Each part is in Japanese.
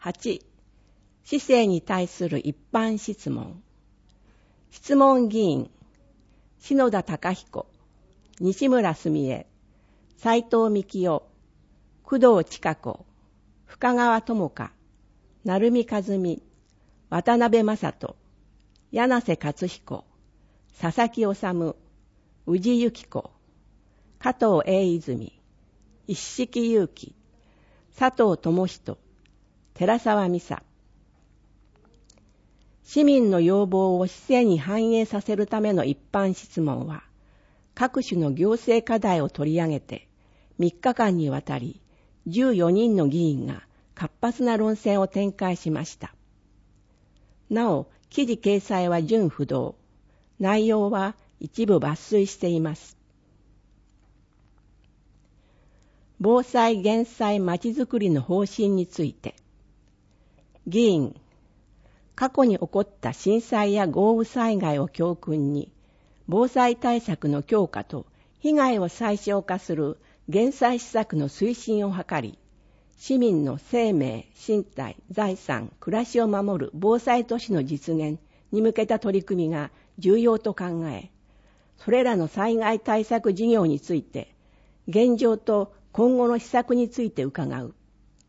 8、市政に対する一般質問。質問議員、篠田貴彦、西村澄江、斉藤幹夫、工藤千佳子、深川智香、成美和美、渡辺正人、柳瀬勝彦、佐々木修、宇治由紀子、加藤英泉、一色勇気、佐藤智人、寺沢美沙。市民の要望を市政に反映させるための一般質問は、各種の行政課題を取り上げて、3日間にわたり14人の議員が活発な論戦を展開しました。なお、記事掲載は準不動。内容は一部抜粋しています。防災・減災・まちづくりの方針について。議員、過去に起こった震災や豪雨災害を教訓に、防災対策の強化と被害を最小化する減災施策の推進を図り、市民の生命、身体、財産、暮らしを守る防災都市の実現に向けた取り組みが重要と考え、それらの災害対策事業について、現状と今後の施策について伺う。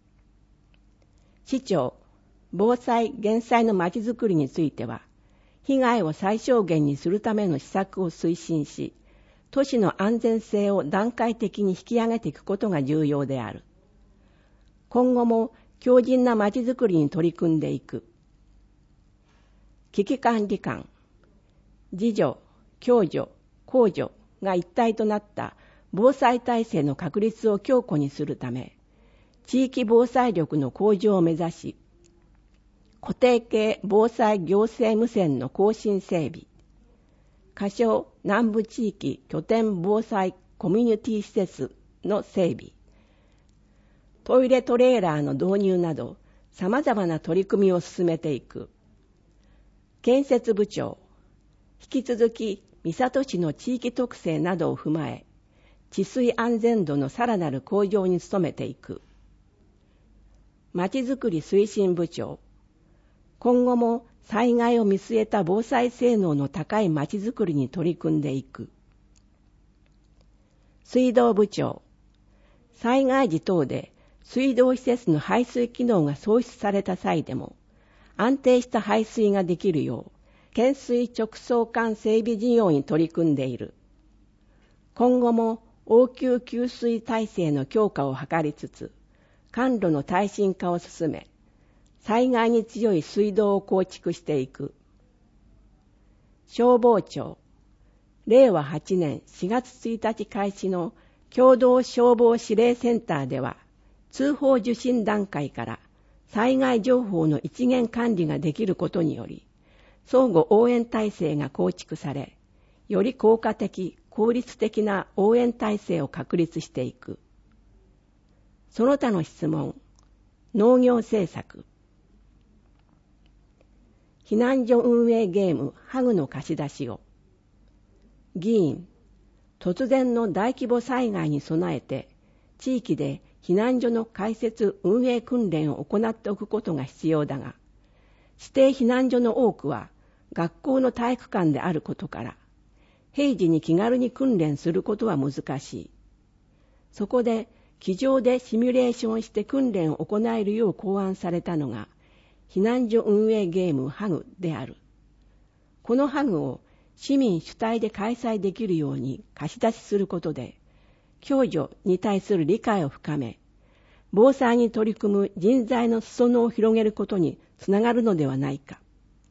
市長、防災・減災のまちづくりについては、被害を最小限にするための施策を推進し、都市の安全性を段階的に引き上げていくことが重要である。今後も強靭なまちづくりに取り組んでいく。危機管理官、自助、共助、公助が一体となった防災体制の確立を強固にするため、地域防災力の向上を目指し、固定系防災行政無線の更新整備、仮称南部地域拠点防災コミュニティ施設の整備、トイレトレーラーの導入など様々な取り組みを進めていく。建設部長、引き続き三郷市の地域特性などを踏まえ、治水安全度のさらなる向上に努めていく。まちづくり推進部長、今後も災害を見据えた防災性能の高いまちづくりに取り組んでいく。水道部長、災害時等で水道施設の排水機能が喪失された際でも、安定した排水ができるよう、懸垂直送管整備事業に取り組んでいる。今後も応急給水体制の強化を図りつつ、管路の耐震化を進め、災害に強い水道を構築していく。消防庁、令和8年4月1日開始の共同消防指令センターでは、通報受信段階から災害情報の一元管理ができることにより、相互応援体制が構築され、より効果的、効率的な応援体制を確立していく。その他の質問、農業政策。避難所運営ゲームハグの貸し出しを。議員、突然の大規模災害に備えて、地域で避難所の開設運営訓練を行っておくことが必要だが、指定避難所の多くは学校の体育館であることから、平時に気軽に訓練することは難しい。そこで、机上でシミュレーションして訓練を行えるよう考案されたのが、避難所運営ゲームハグである。このハグを市民主体で開催できるように貸し出しすることで、共助に対する理解を深め、防災に取り組む人材の裾野を広げることにつながるのではないか。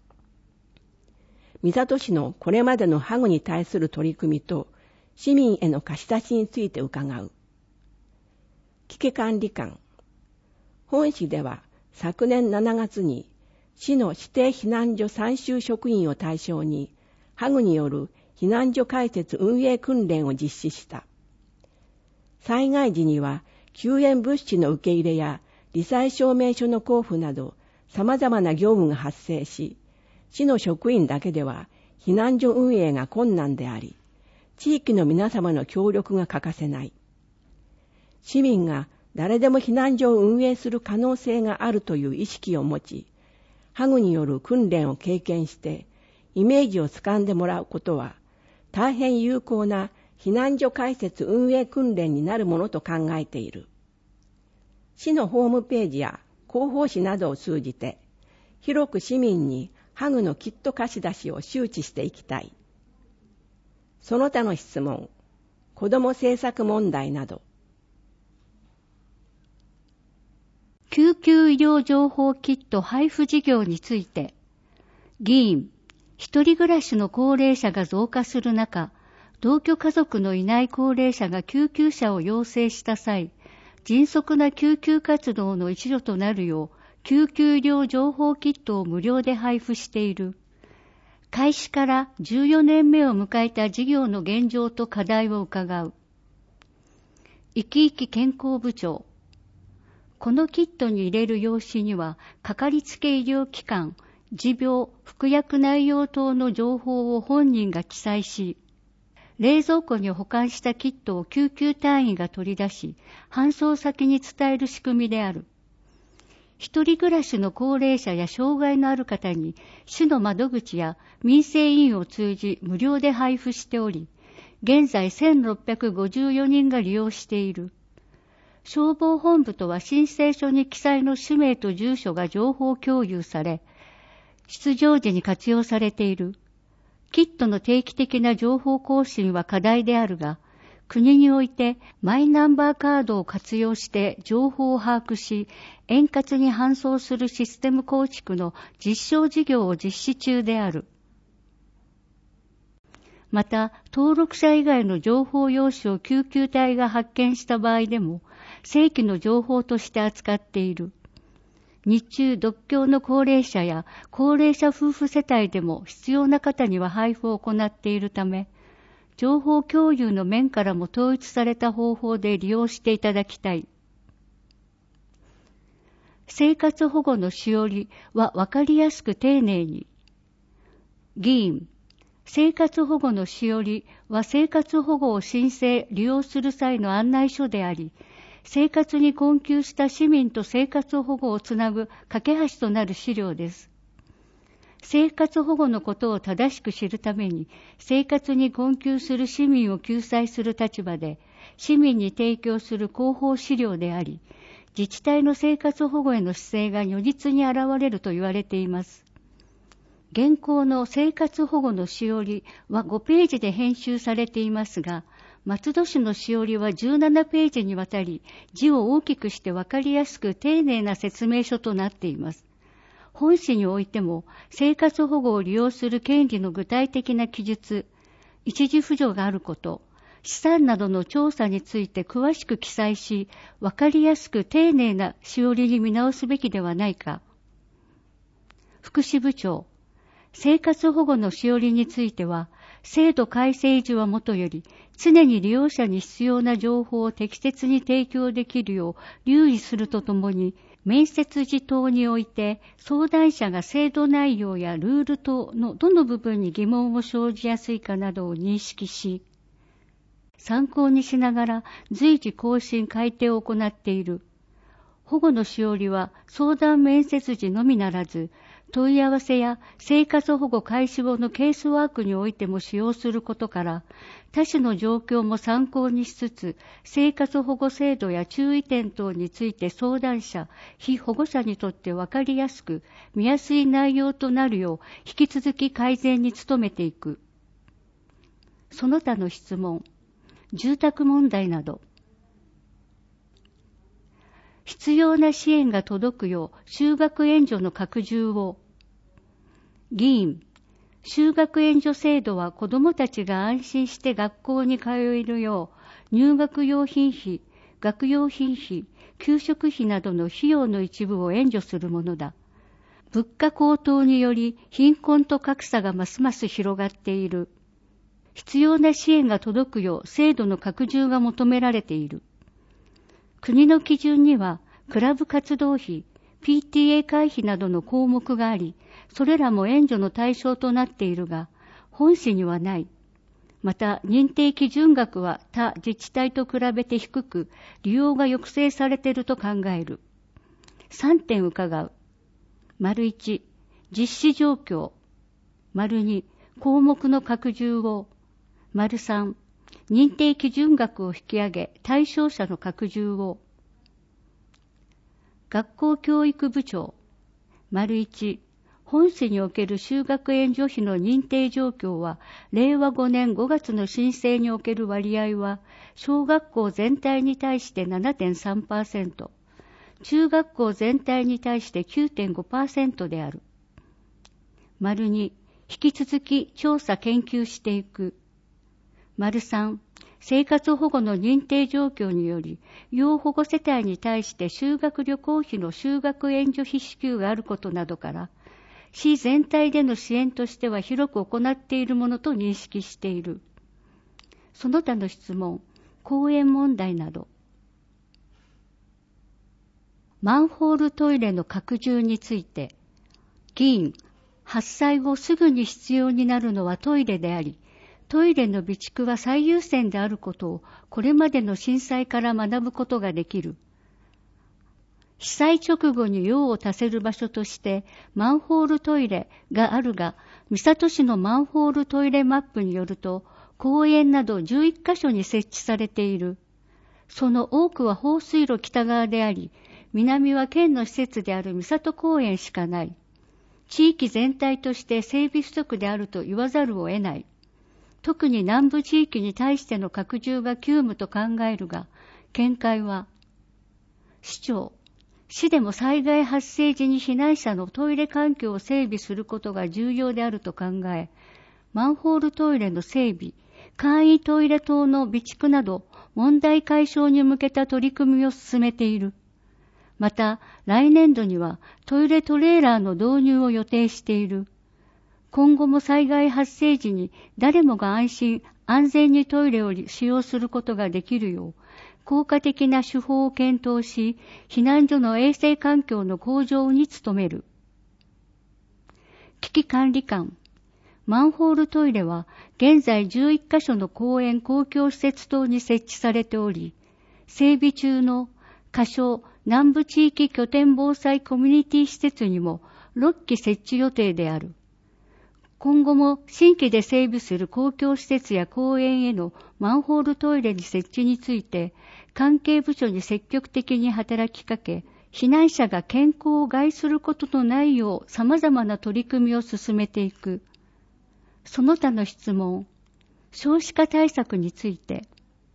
三郷市のこれまでのハグに対する取り組みと市民への貸し出しについて伺う。危機管理官。本市では昨年7月に市の指定避難所参集職員を対象にハグによる避難所開設運営訓練を実施した。災害時には救援物資の受け入れや罹災証明書の交付など様々な業務が発生し、市の職員だけでは避難所運営が困難であり、地域の皆様の協力が欠かせない。市民が誰でも避難所を運営する可能性があるという意識を持ち、ハグによる訓練を経験してイメージをつかんでもらうことは大変有効な避難所開設運営訓練になるものと考えている。市のホームページや広報誌などを通じて広く市民にハグのキット貸し出しを周知していきたい。その他の質問、子ども政策問題など。 救急医療情報キット配布事業について、議員、一人暮らしの高齢者が増加する中、同居家族のいない高齢者が救急車を要請した際、迅速な救急活動の一助となるよう、救急医療情報キットを無料で配布している。開始から14年目を迎えた事業の現状と課題を伺う。生き生き健康部長。このキットに入れる用紙には、かかりつけ医療機関、持病、服薬内容等の情報を本人が記載し、冷蔵庫に保管したキットを救急隊員が取り出し、搬送先に伝える仕組みである。一人暮らしの高齢者や障害のある方に、市の窓口や民生委員を通じ無料で配布しており、現在1654人が利用している。消防本部とは申請書に記載の氏名と住所が情報共有され、出場時に活用されている。キットの定期的な情報更新は課題であるが、国においてマイナンバーカードを活用して情報を把握し、円滑に搬送するシステム構築の実証事業を実施中である。また、登録者以外の情報用紙を救急隊が発見した場合でも、正規の情報として扱っている。日中独居の高齢者や高齢者夫婦世帯でも必要な方には配布を行っているため、情報共有の面からも統一された方法で利用していただきたい。生活保護のしおりは分かりやすく丁寧に。議員、生活保護のしおりは生活保護を申請・利用する際の案内書であり、生活に困窮した市民と生活保護をつなぐ架け橋となる資料です。生活保護のことを正しく知るために、生活に困窮する市民を救済する立場で、市民に提供する広報資料であり、自治体の生活保護への姿勢が如実に現れると言われています。現行の生活保護のしおりは5ページで編集されていますが、松戸市のしおりは17ページにわたり、字を大きくして分かりやすく丁寧な説明書となっています。本市においても、生活保護を利用する権利の具体的な記述、一時扶助があること、資産などの調査について詳しく記載し、分かりやすく丁寧なしおりに見直すべきではないか。福祉部長、生活保護のしおりについては、制度改正時はもとより、常に利用者に必要な情報を適切に提供できるよう留意するとともに、面接時等において、相談者が制度内容やルール等のどの部分に疑問を生じやすいかなどを認識し、参考にしながら随時更新改定を行っている。保護のしおりは相談面接時のみならず、問い合わせや生活保護開始後のケースワークにおいても使用することから、他種の状況も参考にしつつ、生活保護制度や注意点等について相談者、被保護者にとって分かりやすく、見やすい内容となるよう、引き続き改善に努めていく。その他の質問、住宅問題など、必要な支援が届くよう就学援助の拡充を。議員、就学援助制度は子どもたちが安心して学校に通えるよう、入学用品費、学用品費、給食費などの費用の一部を援助するものだ。物価高騰により貧困と格差がますます広がっている。必要な支援が届くよう制度の拡充が求められている。国の基準には、クラブ活動費、PTA 会費などの項目があり、それらも援助の対象となっているが、本市にはない。 また、認定基準額は他自治体と比べて低く、利用が抑制されていると考える。3点伺う。1、実施状況。2、項目の拡充を。3、認定基準額を引き上げ、対象者の拡充を。学校教育部長。1、本市における就学援助費の認定状況は、令和5年5月の申請における割合は、小学校全体に対して 7.3%、中学校全体に対して 9.5% である。2、引き続き調査研究していく。3、生活保護の認定状況により、要保護世帯に対して修学旅行費の就学援助費支給があることなどから、市全体での支援としては広く行っているものと認識している。その他の質問、公園問題など。マンホールトイレの拡充について、議員、発災後すぐに必要になるのはトイレであり、トイレの備蓄は最優先であることをこれまでの震災から学ぶことができる。被災直後に用を足せる場所としてマンホールトイレがあるが、三郷市のマンホールトイレマップによると、公園など11カ所に設置されている。その多くは放水路北側であり、南は県の施設である三郷公園しかない。地域全体として整備不足であると言わざるを得ない。特に南部地域に対しての拡充が急務と考えるが、見解は、市長、市でも災害発生時に避難者のトイレ環境を整備することが重要であると考え、マンホールトイレの整備、簡易トイレ等の備蓄など問題解消に向けた取り組みを進めている。また、来年度にはトイレトレーラーの導入を予定している。今後も災害発生時に誰もが安心、安全にトイレを使用することができるよう、効果的な手法を検討し、避難所の衛生環境の向上に努める。危機管理官。マンホールトイレは現在11カ所の公園公共施設等に設置されており、整備中の仮称南部地域拠点防災コミュニティ施設にも6基設置予定である。今後も新規で整備する公共施設や公園へのマンホールトイレに設置について、関係部署に積極的に働きかけ、避難者が健康を害することのないよう様々な取り組みを進めていく。その他の質問、少子化対策について、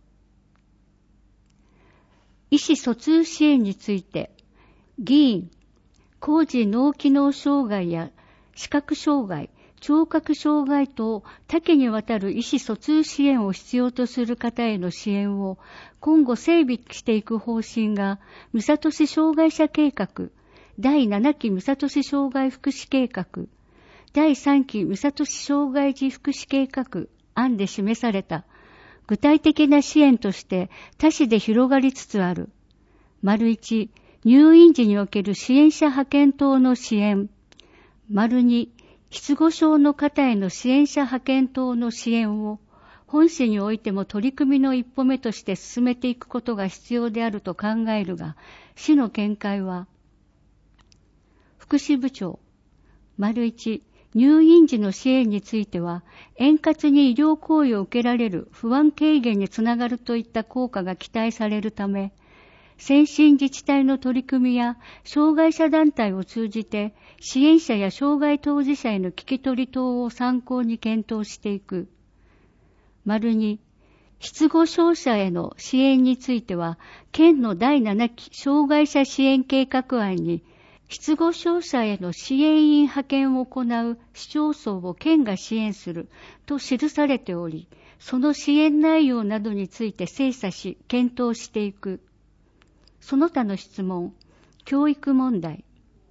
意思疎通支援について、議員、高次脳機能障害や視覚障害、聴覚障害等多岐にわたる意思疎通支援を必要とする方への支援を今後整備していく方針が、三郷市障害者計画、第7期三郷市障害福祉計画、第3期三郷市障害児福祉計画案で示された具体的な支援として他市で広がりつつある。1、入院時における支援者派遣等の支援。2、失語症の方への支援者派遣等の支援を本市においても取り組みの一歩目として進めていくことが必要であると考えるが、市の見解は、福祉部長、1、入院時の支援については、円滑に医療行為を受けられる不安軽減につながるといった効果が期待されるため、先進自治体の取り組みや障害者団体を通じて支援者や障害当事者への聞き取り等を参考に検討していく。2、失語症者への支援については、県の第7期障害者支援計画案に、失語症者への支援員派遣を行う市町村を県が支援すると記されており、その支援内容などについて精査し、検討していく。その他の質問、教育問題。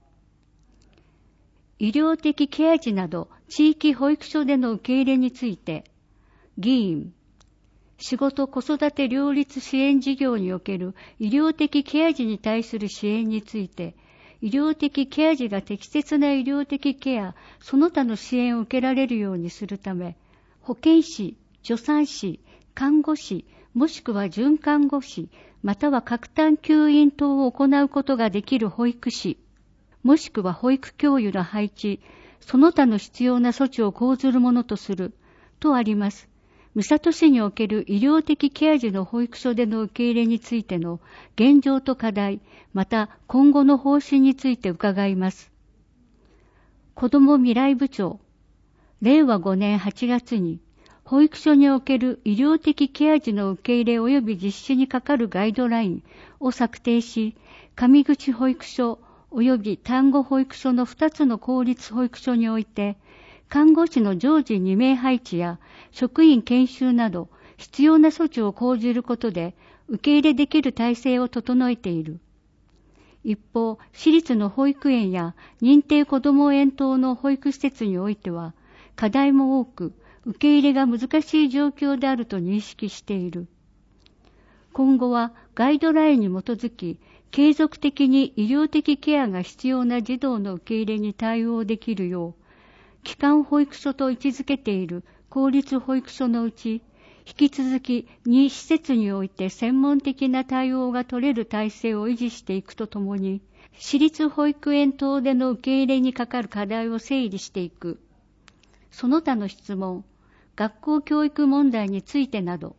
医療的ケア児など地域保育所での受け入れについて、議員、仕事子育て両立支援事業における医療的ケア児に対する支援について、医療的ケア児が適切な医療的ケア、その他の支援を受けられるようにするため、保健師、 助産師、看護師、もしくは准看護師、または各単吸引等を行うことができる保育士、もしくは保育教諭の配置、その他の必要な措置を講ずるものとする、とあります。三郷市における医療的ケア児の保育所での受け入れについての現状と課題、また今後の方針について伺います。子ども未来部長、令和5年8月に、保育所における医療的ケア児の受け入れ及び実施にかかるガイドラインを策定し、上口保育所及び丹後保育所の2つの公立保育所において、看護師の常時2名配置や職員研修など必要な措置を講じることで受け入れできる体制を整えている。一方、私立の保育園や認定こども園等の保育施設においては課題も多く受け入れが難しい状況であると認識している。今後はガイドラインに基づき継続的に医療的ケアが必要な児童の受け入れに対応できるよう、基幹保育所と位置づけている公立保育所のうち、引き続き2施設において専門的な対応が取れる体制を維持していくとともに、私立保育園等での受け入れにかかる課題を整理していく。その他の質問、学校教育問題についてなど。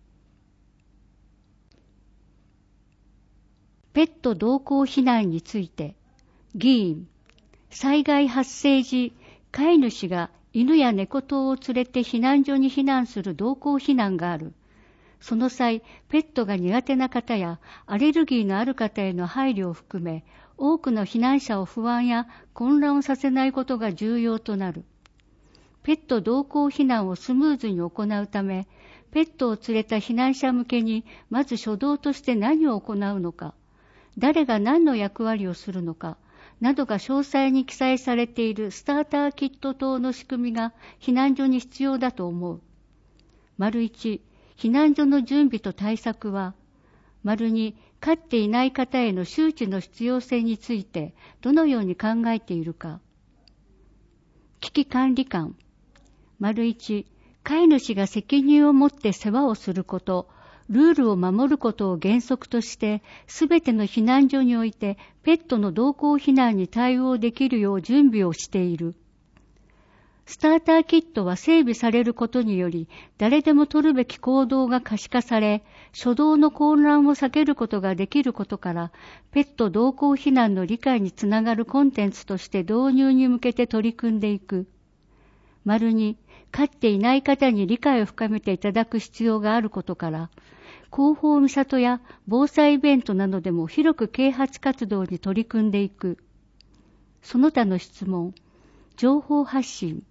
ペット同行避難について、議員、災害発生時、飼い主が犬や猫等を連れて避難所に避難する同行避難がある。その際、ペットが苦手な方やアレルギーのある方への配慮を含め、多くの避難者を不安や混乱をさせないことが重要となる。ペット同行避難をスムーズに行うため、ペットを連れた避難者向けに、まず初動として何を行うのか、誰が何の役割をするのか、などが詳細に記載されているスターターキット等の仕組みが避難所に必要だと思う。1、避難所の準備と対策は、2、飼っていない方への周知の必要性についてどのように考えているか。危機管理官。1、飼い主が責任を持って世話をすること、ルールを守ることを原則として、すべての避難所においてペットの同行避難に対応できるよう準備をしている。スターターキットは整備されることにより、誰でも取るべき行動が可視化され、初動の混乱を避けることができることから、ペット同行避難の理解につながるコンテンツとして導入に向けて取り組んでいく。2、飼っていない方に理解を深めていただく必要があることから、広報みさとや防災イベントなどでも広く啓発活動に取り組んでいく。その他の質問、情報発信。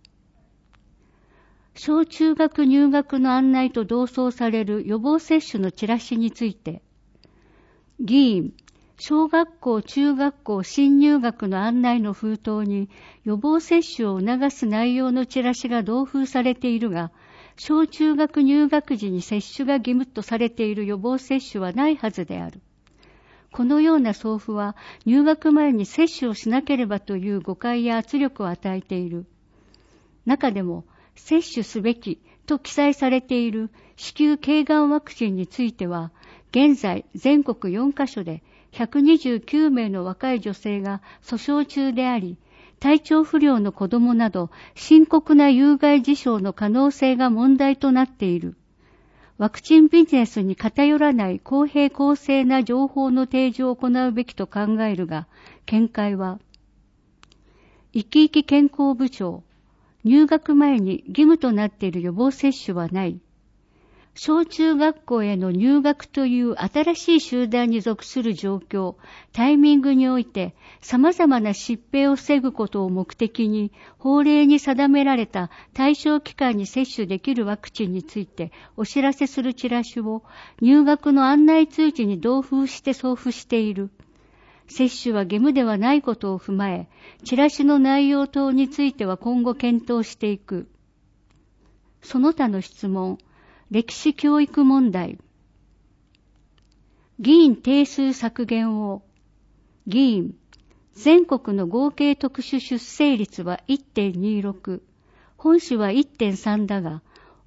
小中学入学の案内と同窓される予防接種のチラシについて、議員、小学校、中学校新入学の案内の封筒に予防接種を促す内容のチラシが同封されているが、小中学入学時に接種が義務とされている予防接種はないはずである。このような送付は入学前に接種をしなければという誤解や圧力を与えている。中でも接種すべきと記載されている子宮頸がんワクチンについては、現在全国4カ所で129名の若い女性が訴訟中であり、体調不良の子どもなど深刻な有害事象の可能性が問題となっている。ワクチンビジネスに偏らない公平公正な情報の提示を行うべきと考えるが、見解は、いきいき健康部長、入学前に義務となっている予防接種はない。小中学校への入学という新しい集団に属する状況、タイミングにおいて様々な疾病を防ぐことを目的に法令に定められた対象期間に接種できるワクチンについてお知らせするチラシを入学の案内通知に同封して送付している。接種は義務ではないことを踏まえ、チラシの内容等については今後検討していく。その他の質問、歴史教育問題。議員定数削減を。議員、全国の合計特殊出生率は 1.26、本市は 1.3 だが、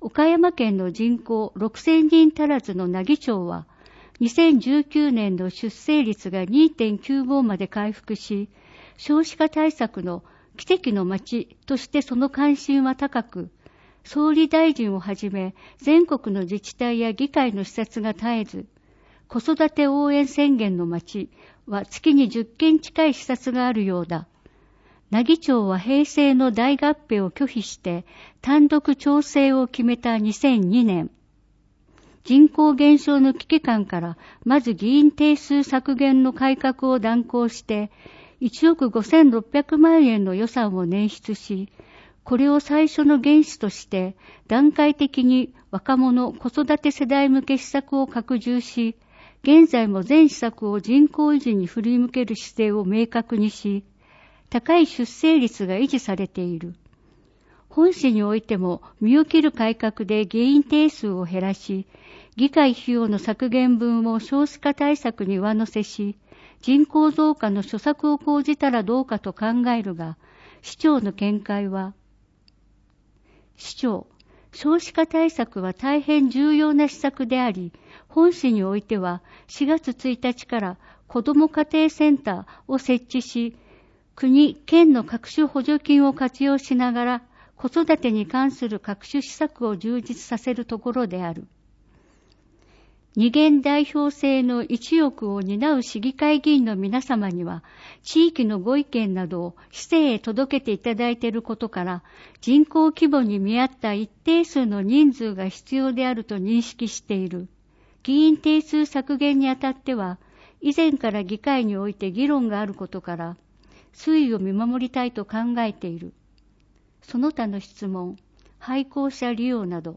岡山県の人口6000人足らずの奈義町は、2019年の出生率が 2.95 まで回復し、少子化対策の奇跡の町としてその関心は高く、総理大臣をはじめ全国の自治体や議会の視察が絶えず、子育て応援宣言の町は月に10件近い視察があるようだ。奈義町は平成の大合併を拒否して単独調整を決めた2002年、人口減少の危機感からまず議員定数削減の改革を断行して1億5600万円の予算を捻出し、これを最初の原資として段階的に若者子育て世代向け施策を拡充し、現在も全施策を人口維持に振り向ける姿勢を明確にし、高い出生率が維持されている。本市においても身を切る改革で議員定数を減らし、議会費用の削減分を少子化対策に上乗せし、人口増加の施策を講じたらどうかと考えるが、市長の見解は、市長、少子化対策は大変重要な施策であり、本市においては4月1日から子ども家庭センターを設置し、国、県の各種補助金を活用しながら、子育てに関する各種施策を充実させるところである。二元代表制の一翼を担う市議会議員の皆様には、地域のご意見などを市政へ届けていただいていることから、人口規模に見合った一定数の人数が必要であると認識している。議員定数削減にあたっては、以前から議会において議論があることから、推移を見守りたいと考えている。その他の質問、廃校舎利用など。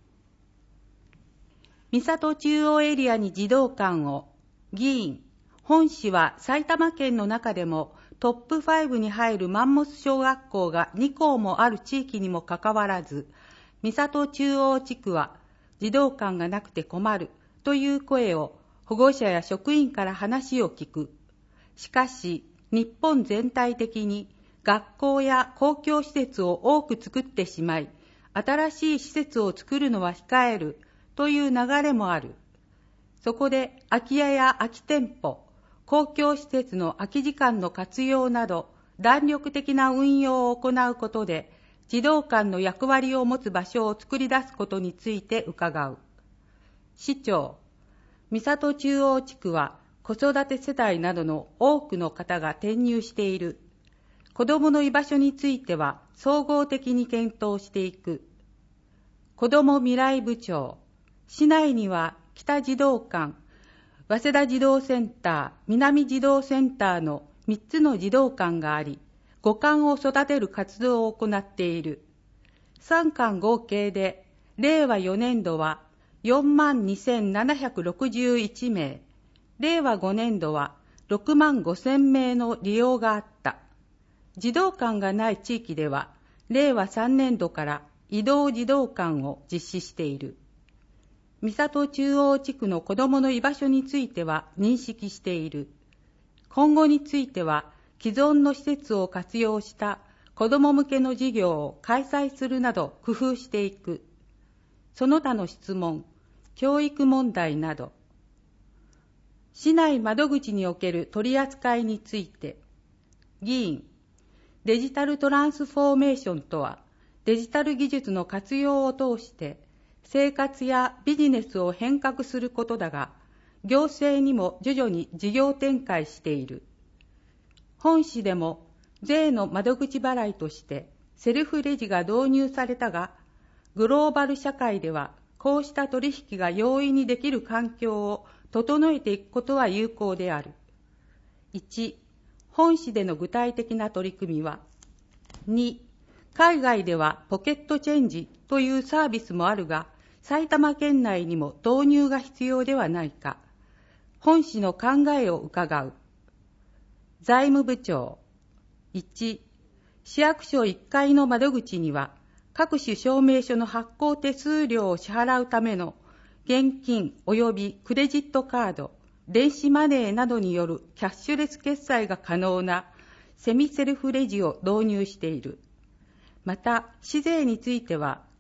三郷中央エリアに児童館を。議員、本市は埼玉県の中でもトップ5に入るマンモス小学校が2校もある地域にもかかわらず、三郷中央地区は児童館がなくて困るという声を保護者や職員から話を聞く。しかし、日本全体的に学校や公共施設を多く作ってしまい、新しい施設を作るのは控えるという流れもある。そこで空き家や空き店舗、公共施設の空き時間の活用など弾力的な運用を行うことで児童館の役割を持つ場所を作り出すことについて伺う。市長、三郷中央地区は子育て世帯などの多くの方が転入している。子どもの居場所については総合的に検討していく。子ども未来部長、市内には北児童館、早稲田児童センター、南児童センターの3つの児童館があり、5館を育てる活動を行っている。3館合計で、令和4年度は42,761名、令和5年度は6万5,000名の利用があった。児童館がない地域では、令和3年度から移動児童館を実施している。三郷中央地区の子どもの居場所については認識している。今後については、既存の施設を活用した子ども向けの事業を開催するなど工夫していく。その他の質問、教育問題など。市内窓口における取り扱いについて、議員、デジタルトランスフォーメーションとは、デジタル技術の活用を通して、生活やビジネスを変革することだが、行政にも徐々に事業展開している。本市でも税の窓口払いとしてセルフレジが導入されたが、グローバル社会ではこうした取引が容易にできる環境を整えていくことは有効である。1、本市での具体的な取り組みは。2、海外ではポケットチェンジというサービスもあるが、埼玉県内にも導入が必要ではないか。本市の考えを伺う。財務部長。1、市役所1階の窓口には、各種証明書の発行手数料を支払うための現金及びクレジットカード、電子マネーなどによるキャッシュレス決済が可能なセミセルフレジを導入している。また、市税については、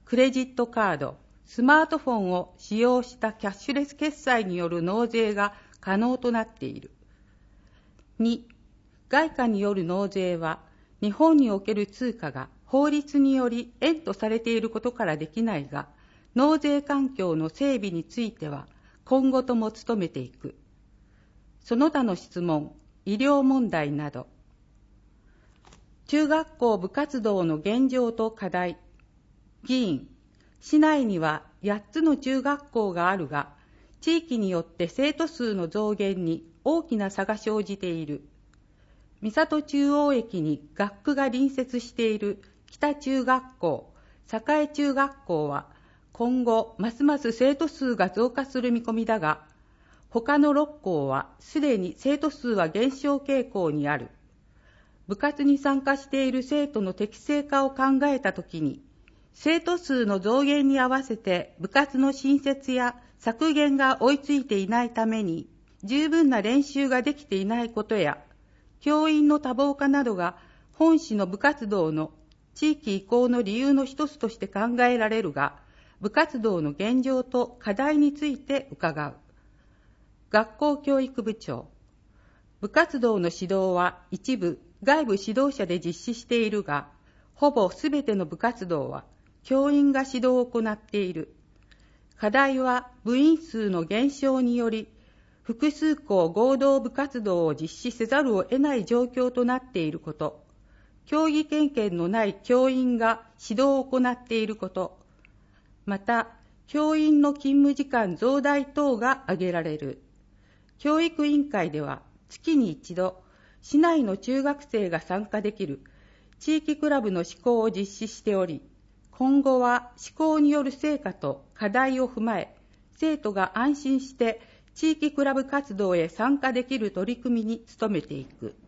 クレジットカード、スマートフォンを使用したキャッシュレス決済による納税が可能となっている。2、外貨による納税は、日本における通貨が法律により円とされていることからできないが、納税環境の整備については今後とも努めていく。その他の質問、医療問題など。中学校部活動の現状と課題。議員、市内には8つの中学校があるが、地域によって生徒数の増減に大きな差が生じている。三郷中央駅に学区が隣接している北中学校、栄中学校は今後ますます生徒数が増加する見込みだが、他の6校はすでに生徒数は減少傾向にある。部活に参加している生徒の適正化を考えたときに、生徒数の増減に合わせて部活の新設や削減が追いついていないために、十分な練習ができていないことや、教員の多忙化などが本市の部活動の地域移行の理由の一つとして考えられるが、部活動の現状と課題について伺う。学校教育部長、部活動の指導は一部外部指導者で実施しているが、ほぼすべての部活動は教員が指導を行っている。課題は部員数の減少により、複数校合同部活動を実施せざるを得ない状況となっていること、競技経験のない教員が指導を行っていること、また、教員の勤務時間増大等が挙げられる。教育委員会では月に一度、市内の中学生が参加できる地域クラブの施行を実施しており、今後は施行による成果と課題を踏まえ、生徒が安心して地域クラブ活動へ参加できる取り組みに努めていく。